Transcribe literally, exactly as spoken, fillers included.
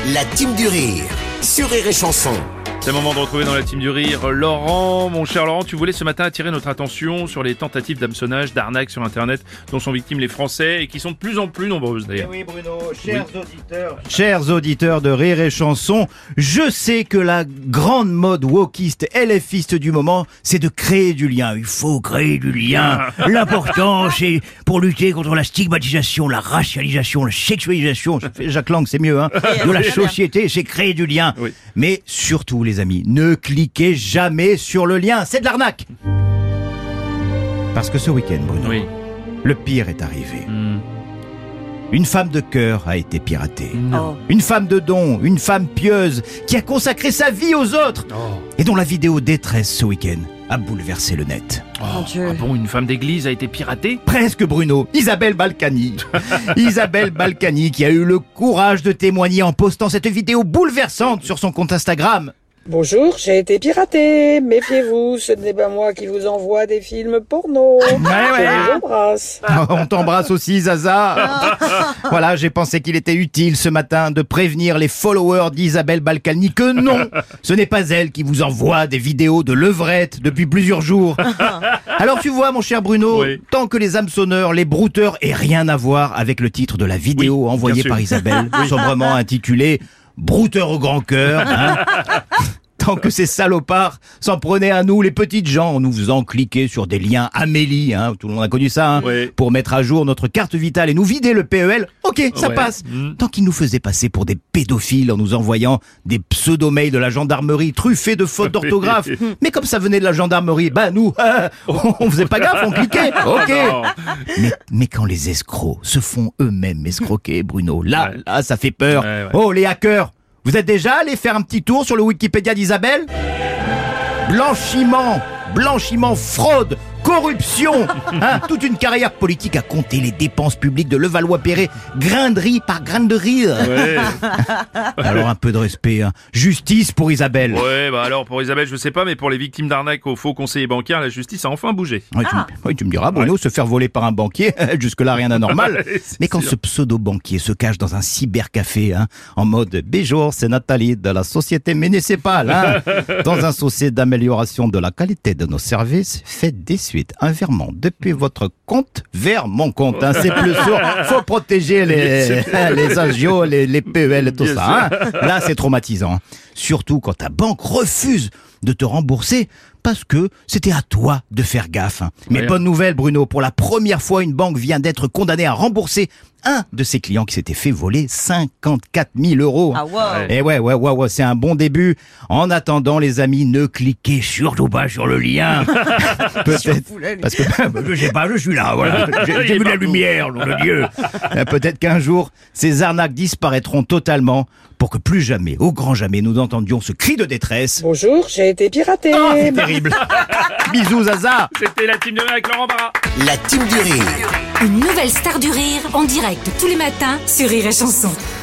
La team du rire sur Rire et Chanson. C'est le moment de retrouver dans la team du rire Laurent. Mon cher Laurent, tu voulais ce matin attirer notre attention sur les tentatives d'hameçonnage, d'arnaque sur Internet dont sont victimes les Français et qui sont de plus en plus nombreuses d'ailleurs. Eh oui Bruno, chers oui. auditeurs, chers auditeurs de Rire et Chanson, je sais que la grande mode wokiste et LFiste du moment, c'est de créer du lien. Il faut créer du lien. L'important, c'est pour lutter contre la stigmatisation, la racialisation, la sexualisation, je fais Jacques Lang, c'est mieux, hein, de la société, c'est créer du lien. Oui. Mais surtout, les amis, ne cliquez jamais sur le lien, c'est de l'arnaque. Parce que ce week-end, Bruno, oui. le pire est arrivé. Mm. Une femme de cœur a été piratée. Non. Une femme de don, une femme pieuse, qui a consacré sa vie aux autres, oh. et dont la vidéo détresse ce week-end a bouleversé le net. Oh, Mon Dieu. Ah bon, une femme d'église a été piratée ? Presque, Bruno. Isabelle Balkany. Isabelle Balkany qui a eu le courage de témoigner en postant cette vidéo bouleversante sur son compte Instagram. Bonjour, j'ai été piraté. Méfiez-vous, ce n'est pas moi qui vous envoie des films porno. Ouais, ouais. Je vous embrasse. On t'embrasse aussi, Zaza. Voilà, j'ai pensé qu'il était utile ce matin de prévenir les followers d'Isabelle Balkany que non, ce n'est pas elle qui vous envoie des vidéos de levrette depuis plusieurs jours. Alors tu vois, mon cher Bruno, oui. tant que les hameçonneurs, les brouteurs aient rien à voir avec le titre de la vidéo oui, envoyée par Isabelle, sobrement intitulée Brouteur au grand cœur, hein. Tant que ces salopards s'en prenaient à nous, les petites gens, en nous faisant cliquer sur des liens Amélie, hein, tout le monde a connu ça, hein, oui. pour mettre à jour notre carte vitale et nous vider le P E L, ok, ça ouais. passe. Mmh. Tant qu'ils nous faisaient passer pour des pédophiles en nous envoyant des pseudo-mails de la gendarmerie truffés de fautes d'orthographe, mais comme ça venait de la gendarmerie, bah nous, euh, on faisait pas gaffe, on cliquait, ok. mais, mais quand les escrocs se font eux-mêmes escroquer, Bruno, là, ouais. là, ça fait peur. Ouais, ouais. Oh, les hackers! Vous êtes déjà allé faire un petit tour sur le Wikipédia d'Isabelle ? Blanchiment, blanchiment, fraude, corruption, hein, toute une carrière politique à compter les dépenses publiques de Levallois-Perret, grain de riz par grain de rire. Ouais. Alors un peu de respect, hein. Justice pour Isabelle. Ouais, bah alors pour Isabelle, je sais pas, mais pour les victimes d'arnaque aux faux conseillers bancaires, la justice a enfin bougé. Ouais, tu, ah. me, ouais, tu me diras, Bruno, ouais. se faire voler par un banquier, jusque-là rien d'anormal. Mais quand sûr. ce pseudo-banquier se cache dans un cybercafé, hein, en mode « Bonjour, c'est Nathalie de la société municipale, hein, dans un souci d'amélioration de la qualité de nos services, faites des suites un virement depuis votre compte vers mon compte. Hein, c'est plus sûr. Faut protéger les, les agios, les, les P E L et tout Bien ça. Hein. Là, c'est traumatisant. Surtout quand ta banque refuse de te rembourser parce que c'était à toi de faire gaffe. Hein. Mais ouais. bonne nouvelle, Bruno. Pour la première fois, une banque vient d'être condamnée à rembourser un de ses clients qui s'était fait voler cinquante-quatre mille euros. Ah ouais. Et ouais, ouais, ouais, ouais, c'est un bon début. En attendant, les amis, ne cliquez surtout pas sur le lien. Peut-être, parce que je sais pas, je suis là, voilà. J'ai, j'ai vu la lumière, nom de Dieu. Peut-être qu'un jour, ces arnaques disparaîtront totalement pour que plus jamais, au grand jamais, nous entendions ce cri de détresse. Bonjour, j'ai été piraté. Oh, c'est terrible. Bisous, Zaza. C'était la team du rire avec Laurent Barra. La team du rire. Une nouvelle star du rire en direct tous les matins sur Rire et Chanson.